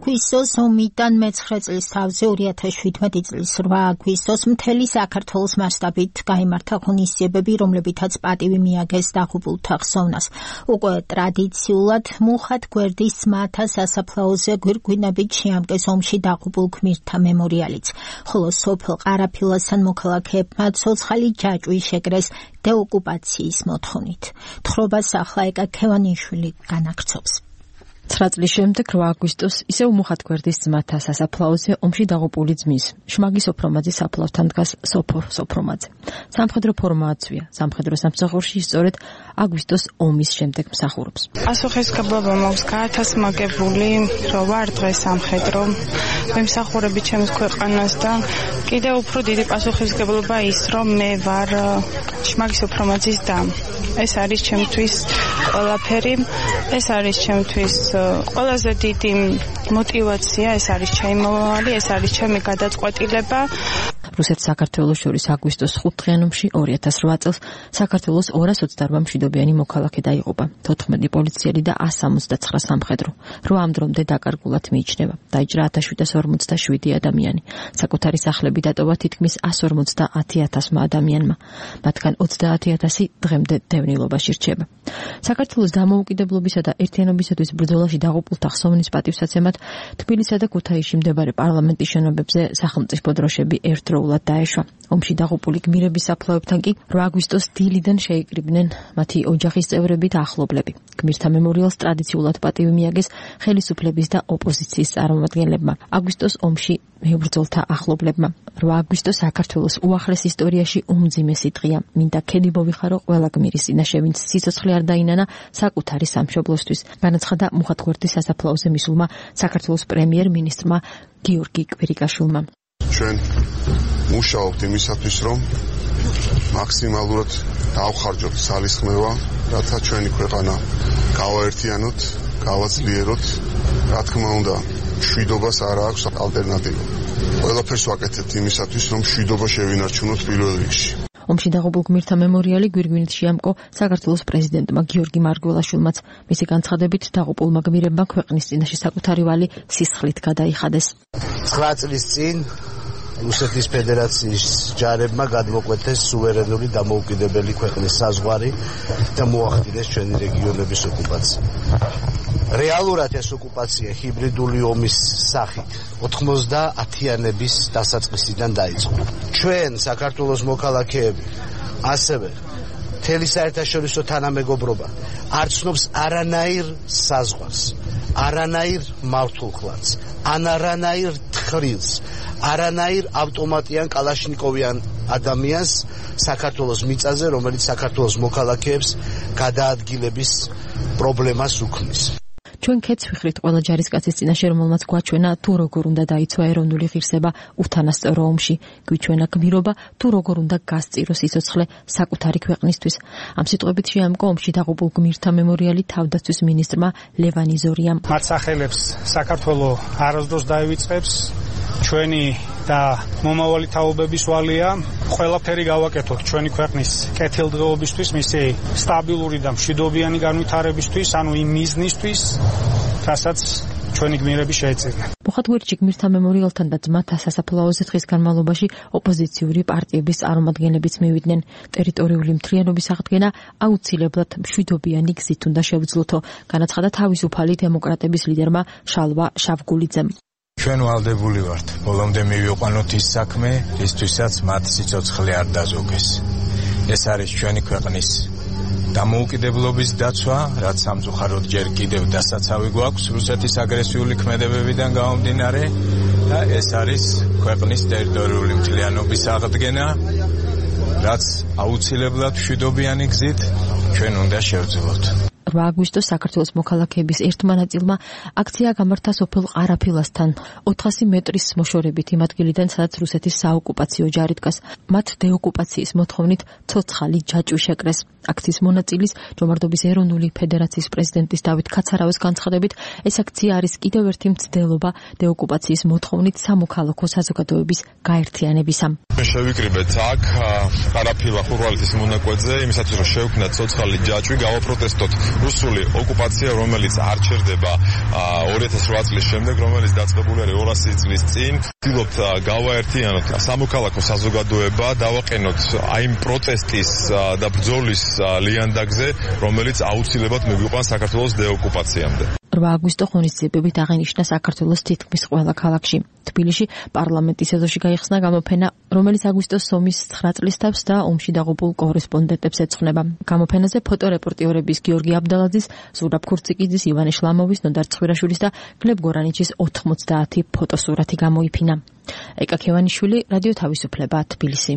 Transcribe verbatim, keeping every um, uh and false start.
აგვისტოს ომიდან მეცხრე წლის თავზე ორი ათას შვიდმეტი წლის რვა აგვისტოს მთელი საქართველოს მასშტაბით გაიმართა ღონისძიებები, რომლებითაც პატივი მიაგეს დაღუპულთა ხსოვნას. უკვე ტრადიციულად მუხად გვერდის ძმათა სასაფლაოზე გვირგვინებით შეამკეს ომში დაღუპულ გმირთა მემორიალიც, ხოლო სოფელ ყარაფილასთან მოქალაქეებმა ცოცხალი ჯაჭვი შეკრეს დეოკუპაციის მოთხოვნით. თხრობას ახლა ეკა ქევანიშვილი განაგრძობს. ცხრა წლის შემდეგ რვა აგვისტოს ისევ მუხათგვერდის ძმათა სასაფლაოზე ომში დაღუპული ძმის შმაგი სოფრომაძის საფლავთან დგას სოფორ სოფრომაძე. სამხედრო ფორმაა ცვია. სამხედრო სამსახურში სწორედ აგვისტოს ომის შემდეგ მსახურობს. პასუხისმგებლობა მაქვს გაათასმაგებული, რომ ვარ დღეს სამხედრო, ვიმსახურები ჩემს ქვეყანას და კიდევ უფრო დიდი პასუხისმგებლობა ის, რომ მე ვარ შმაგი სოფრომაძის და ეს არის ჩემთვის ყველაფერი, ეს არის ჩემთვის ყველაზე დიდი мотивация, ეს არის ჩემი მომავალი, ეს არის ჩემი გადაწყვეტილება. რუსეთ-საქართველოს შორის აგვისტოს ხუთდღიან ომში ორი ათას რვა წელს საქართველოს ორას ოცდარვა მშვიდობიანი მოქალაქე დაიღუპა, თოთხმეტი პოლიციელი და ას სამოცდაცხრა სამხედრო. რვა ამ დრომდე დაკარგულად მიიჩნევა. დაიჭრა ათას შვიდას ორმოცდაშვიდი ადამიანი. საკუთარი სახლები დატოვა თითქმის ას ორმოცდაათი ათასმა ადამიანმა. მათგან ოცდაათი ათასი დღემდე დევნილობაში რჩება. საქართველოს დამოუკიდებლობისა და ერთიანობისათვის ბრძოლაში დაღუპულთა ხსოვნის პატივსაცემად თბილისსა და ქუთაისში მდებარე პარლამენტის შენობებზე სახელმწიფო დროშები ერთდროულად დაეშვა. ომში დაღუპული გმირების საფლავებთან კი რვა აგვისტოს დილიდან შეიკრიბნენ მათი ოჯახის წევრები და ახლობლები. გმირთა მემორიალს ტრადიციულად პატივი მიაგეს ხელისუფლების და ოპოზიციის წარმომადგენლებმა. აგვისტოს ომში მებრძოლთა ახლობლებმა. რვა აგვისტო საქართველოს უახლეს ისტორიაში უმძიმესი დღეა. მინდა ქედი მოვიხარო ყველა გმირის წინაშე, ვინც სიცოცხლე არ დაინანა საკუთარი სამშობლოსთვის. განაცხადა მუხათგვერდის სასაფლაოზე მისულმა საქართველოს პრემიერ-მინისტრმა გიორგი კვირიკაშვილმა. ჩვენ მუშაობთ იმისათვის, რომ მაქსიმალურად დავხარჯოთ ძალისხმევა, რათა ჩვენი ქვეყანა გავაერთიანოთ, გავაძლიეროთ. რა თქმა უნდა, მშვიდობას არ აქვს ალტერნატივა. ყველაფერს ვაკეთებთ იმისათვის, რომ მშვიდობა შევინარჩუნოთ პირველ რიგში. ომში დაღუპულ გმირთა მემორიალი გვირგვინით შეამკო საქართველოს პრეზიდენტმა გიორგი მარგველაშვილმაც. მისი განცხადებით დაღუპულმა გმირებმა ქვეყნის წინაშე საკუთარი ვალი სისხლით გადაიხადეს. ცხრა წლის წინ რუსეთის ფედერაციის ჯარებმა გადმოკვეთეს სუვერენული დამოუკიდებელი ქვეყნის საზღვარი და მოახდინეს ჩვენი რეგიონების ოკუპაცია. რეალურად ეს ოკუპაცია ჰიბრიდული ომის სახით ოთხმოცდაათიანების დასაწყისიდან დაიწყო. ჩვენ საქართველოს მოქალაქეები ასევე მთელი საერთაშორისო თანამეგობრობა არ ცნობს არანაირ საზღვარს, არანაირ მართულხლარს, არანაირ თხრილს, არანაირ ავტომატიან კალაშნიკოვიან ადამიანს საქართველოს მიწაზე, რომელიც საქართველოს მოქალაქეებს გადაადგილების პრობლემას უქმნის. ჩვენ ქეთს ვიხრით ყველა ჯარისკაცის წინაშე, რომელმაც გვაჩვენა თუ როგორ უნდა დაიცვა ეროვნული ღირსება უთანასწორო ომში, გვიჩვენა გმირობა თუ როგორ უნდა გასწიროს სიცოცხლე საკუთარი ქვეყნისთვის. ამ სიტყვებით შეამკო ომში დაღუპულ გმირთა მემორიალი თავდაცვის მინისტრმა ლევან იზორიამ. მათ სახელებს საქართველო არასდროს დაივიწყებს, ჩვენი და მომავალი თაობების ვალია ყველაფერი გავაკეთოთ ჩვენი ქვეყნის კეთილდღეობისთვის, მისი სტაბილური და მშვიდობიანი განვითარებისთვის, ანუ იმ მიზნისთვის, რასაც ჩვენი გმირები შეეწირნენ. მუხათგვერდში გმირთა მემორიალთან და ძმათა სასაფლაოზე დღის განმავლობაში ოპოზიციური პარტიების წარმომადგენლებიც მივიდნენ. ტერიტორიული მთლიანობის აღდგენა აუცილებლად მშვიდობიანი გზით უნდა შევძლოთო, განაცხადა თავისუფალი დემოკრატების ლიდერმა შალვა შავგულიძემ. ჩვენ ვალდებული ვართ, ბოლომდე მივიყვანოთ ის საქმე, რისთვისაც მათ სიცოცხლე არ დაზოგეს. ეს არის ჩვენი ქვეყნის დამოუკიდებლობის დაცვა, რაც სამწუხაროდ ჯერ კიდევ დასაცავი გვაქვს რუსეთის აგრესიული ქმედებებიდან გამომდინარე და ეს არის ქვეყნის ტერიტორიული მთლიანობის აღდგენა, რაც აუცილებლად მშვიდობიანი გზით ჩვენ უნდა შევძლოთ. რვა აგვისტოს საქართველოს მოქალაქეების ერთმა ნაწილმა აქცია გამართა სოფელ ყარაფილასთან ოთხასი მეტრის მოშორებით იმ ადგილიდან, სადაც რუსეთის საოკუპაციო ჯარი დგას. მათ დეოკუპაციის მოთხოვნით ცოცხალი ჯაჭვი შეკრეს. აქციის მონაწილის ჯომარდობის ეროვნული ფედერაციის პრეზიდენტის დავით ქაცარავის განცხადებით, ეს აქცია არის კიდევ ერთი მცდელობა დეოკუპაციის მოთხოვნით სამოქალაქო საზოგადოების გაერთიანებისა. შევიკრიბეთ აქ ყარაფილა ხურვალეთის მონაკვეთზე, იმისათვის რომ შევქნათ ცოცხალი ჯაჭვი, გავაპროტესტოთ რუსული ოკუპაცია, რომელიც არ ჩერდება ორი ათას ოთხ წლის შემდეგ, რომელიც დაწყებული არის ორასი წლის წინ. ვთქვით, გავაერთიანოთ სამოქალაქო საზოგადოება, დავაყენოთ აი იმ პროტესტის და ბრძოლის ლიანდაგზე, რომელიც აუცილებლად მიგვიყვანს საქართველოს დეოკუპაციამდე. რვა აგვისტო ღონისძიებებით აღინიშნა საქართველოს თითქმის ყველა ქალაქში. თბილისში პარლამენტის ეზოში გაიხსნა გამოფენა, რომელიც აგვისტოს ომის ცხრა წლის თავს და ომში დაღუპულ კორესპონდენტებს ეძღვნება. გამოფენაზე ფოტორეპორტიორების გიორგი აბდალაძის, ზურაბ ქურციკიძის, ივანე შლამოვის, ნოდარ ცხვირაშვილის და გლებ გორანიჩის ოთხმოცდაათი ფოტოსურათი გამოიფინა. ეკა ქევანიშვილი, რადიო თავისუფლება, თბილისი.